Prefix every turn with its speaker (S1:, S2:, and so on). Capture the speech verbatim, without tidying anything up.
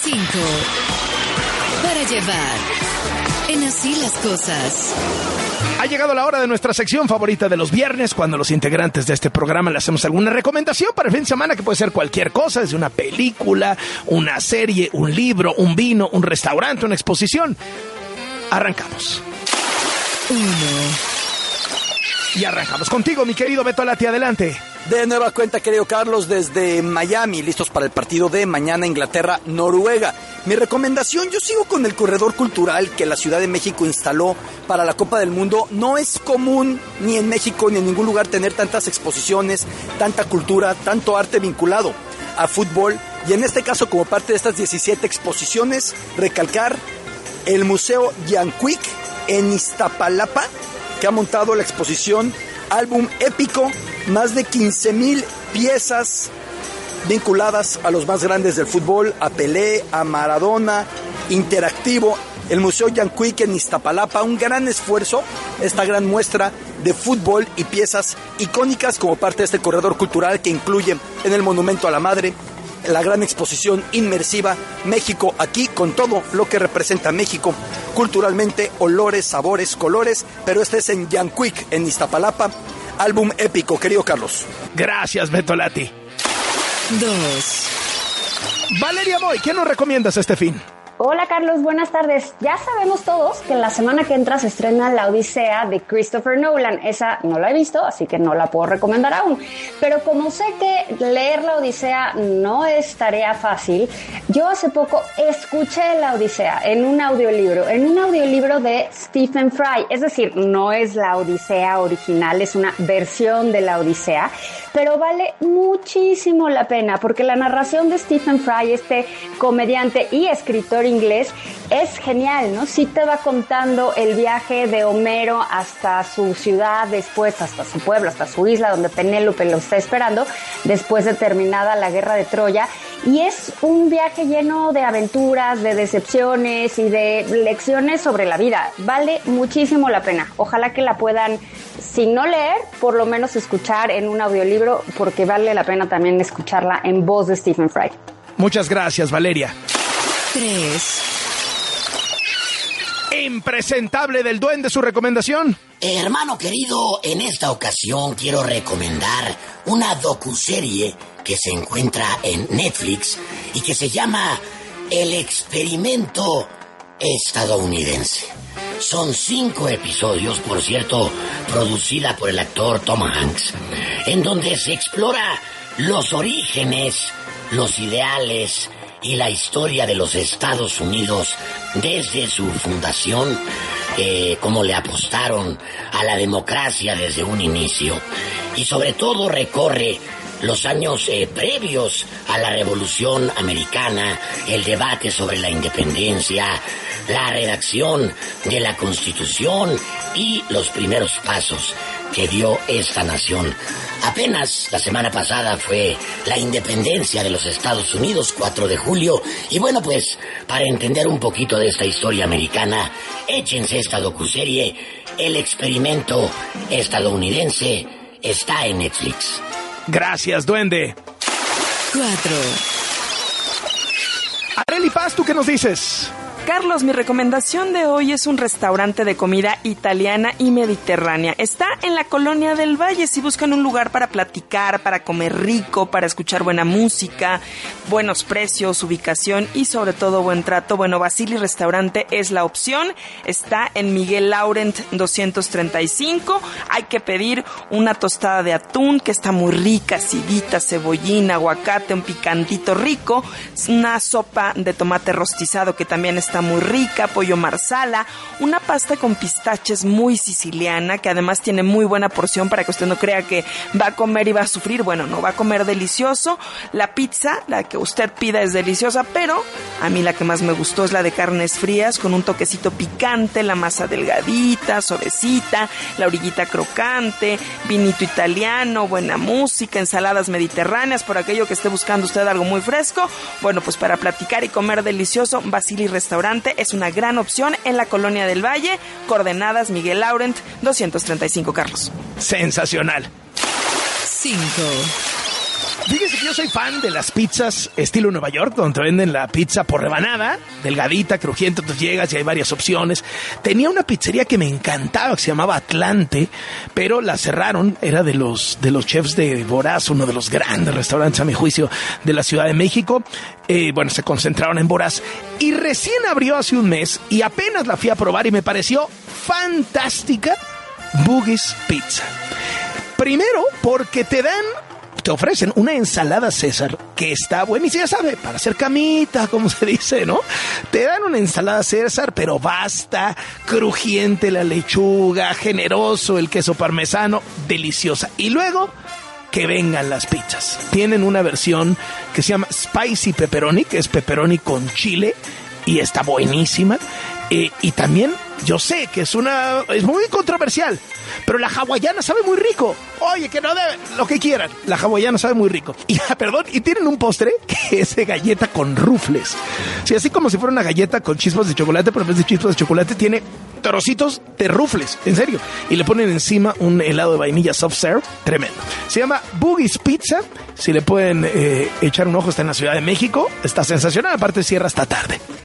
S1: cinco. Para llevar. En Así las Cosas.
S2: Ha llegado la hora de nuestra sección favorita de los viernes, cuando los integrantes de este programa le hacemos alguna recomendación para el fin de semana, que puede ser cualquier cosa, desde una película, una serie, un libro, un vino, un restaurante, una exposición. Arrancamos.
S1: Uno.
S2: Y arrancamos contigo, mi querido Beto Lati, adelante.
S3: De nueva cuenta, querido Carlos, desde Miami, listos para el partido de mañana, Inglaterra-Noruega. Mi recomendación, yo sigo con el corredor cultural que la Ciudad de México instaló para la Copa del Mundo. No es común ni en México ni en ningún lugar tener tantas exposiciones, tanta cultura, tanto arte vinculado a fútbol. Y en este caso, como parte de estas diecisiete exposiciones, recalcar el Museo Yanquic en Iztapalapa, que ha montado la exposición Álbum Épico, más de quince mil piezas vinculadas a los más grandes del fútbol, a Pelé, a Maradona, interactivo. El Museo Yanquic en Iztapalapa, un gran esfuerzo, esta gran muestra de fútbol y piezas icónicas como parte de este corredor cultural que incluye en el Monumento a la Madre, la gran exposición inmersiva México aquí, con todo lo que representa México culturalmente, olores, sabores, colores, pero este es en Yanquic, en Iztapalapa, álbum épico, querido Carlos.
S2: Gracias, Beto Lati.
S1: Dos.
S2: Valeria Moy, ¿qué nos recomiendas este fin?
S4: Hola Carlos, buenas tardes. Ya sabemos todos que la semana que entra se estrena La Odisea de Christopher Nolan. Esa no la he visto, así que no la puedo recomendar aún. Pero como sé que leer La Odisea no es tarea fácil, yo hace poco escuché La Odisea en un audiolibro, en un audiolibro de Stephen Fry. Es decir, no es La Odisea original, es una versión de La Odisea, pero vale muchísimo la pena porque la narración de Stephen Fry, este comediante y escritor inglés, es genial, ¿no? Sí te va contando el viaje de Homero hasta su ciudad, después hasta su pueblo, hasta su isla, donde Penélope lo está esperando, después de terminada la guerra de Troya. Y es un viaje lleno de aventuras, de decepciones y de lecciones sobre la vida. Vale muchísimo la pena. Ojalá que la puedan, si no leer, por lo menos escuchar en un audiolibro, porque vale la pena también escucharla en voz de Stephen Fry.
S2: Muchas gracias, Valeria.
S1: Tres.
S2: Impresentable del Duende, su recomendación.
S5: Eh, hermano querido, en esta ocasión quiero recomendar una docuserie que se encuentra en Netflix y que se llama El Experimento Estadounidense. Son cinco episodios, por cierto, producida por el actor Tom Hanks, en donde se explora los orígenes, los ideales y la historia de los Estados Unidos desde su fundación, eh, cómo le apostaron a la democracia desde un inicio, y sobre todo recorre los años eh, previos a la Revolución Americana, el debate sobre la independencia, la redacción de la Constitución y los primeros pasos que dio esta nación. Apenas la semana pasada fue la independencia de los Estados Unidos, cuatro de julio, y bueno, pues, para entender un poquito de esta historia americana, échense esta docuserie, El Experimento Estadounidense, está en Netflix.
S2: Gracias, Duende.
S1: Cuatro.
S2: Arely Paz, ¿tú qué nos dices?
S6: Carlos, mi recomendación de hoy es un restaurante de comida italiana y mediterránea. Está en la Colonia del Valle. Si buscan un lugar para platicar, para comer rico, para escuchar buena música, buenos precios, ubicación y sobre todo buen trato, bueno, Basili Restaurante es la opción. Está en Miguel Laurent doscientos treinta y cinco. Hay que pedir una tostada de atún que está muy rica, acidita, cebollín, aguacate, un picantito rico, una sopa de tomate rostizado que también está está muy rica, pollo marsala, una pasta con pistaches muy siciliana, que además tiene muy buena porción para que usted no crea que va a comer y va a sufrir. Bueno, no, va a comer delicioso. La pizza, la que usted pida, es deliciosa, pero a mí la que más me gustó es la de carnes frías, con un toquecito picante, la masa delgadita, suavecita, la orillita crocante, vinito italiano, buena música, ensaladas mediterráneas, por aquello que esté buscando usted algo muy fresco. Bueno, pues para platicar y comer delicioso, Basili Restaurante es una gran opción en la Colonia del Valle, coordenadas Miguel Laurent doscientos treinta y cinco, Carlos.
S2: Sensacional.
S1: Cinco.
S2: fíjese que yo soy fan de las pizzas estilo Nueva York, donde venden la pizza por rebanada, delgadita, crujiente, entonces llegas y hay varias opciones. Tenía una pizzería que me encantaba, que se llamaba Atlante, pero la cerraron, era de los, de los chefs de Voraz, uno de los grandes restaurantes, a mi juicio, de la Ciudad de México. Eh, bueno, se concentraron en Voraz y recién abrió hace un mes y apenas la fui a probar y me pareció fantástica. Boogie's Pizza. Primero, porque te dan, te ofrecen una ensalada César que está buenísima, ya sabe, para hacer camita, como se dice, ¿no? Te dan una ensalada César, pero basta, crujiente la lechuga, generoso el queso parmesano, deliciosa. Y luego, que vengan las pizzas. Tienen una versión que se llama Spicy Pepperoni, que es pepperoni con chile, y está buenísima. Eh, y también, yo sé que es una es muy controversial, pero la hawaiana sabe muy rico. Oye, que no debe, lo que quieran. La hawaiana sabe muy rico. Y, perdón, y tienen un postre que es de galleta con rufles. Sí, así como si fuera una galleta con chispas de chocolate, pero en vez de chispas de chocolate tiene trocitos de rufles, en serio. Y le ponen encima un helado de vainilla soft serve, tremendo. Se llama Boogie's Pizza. Si le pueden eh, echar un ojo, está en la Ciudad de México. Está sensacional, aparte cierra hasta tarde.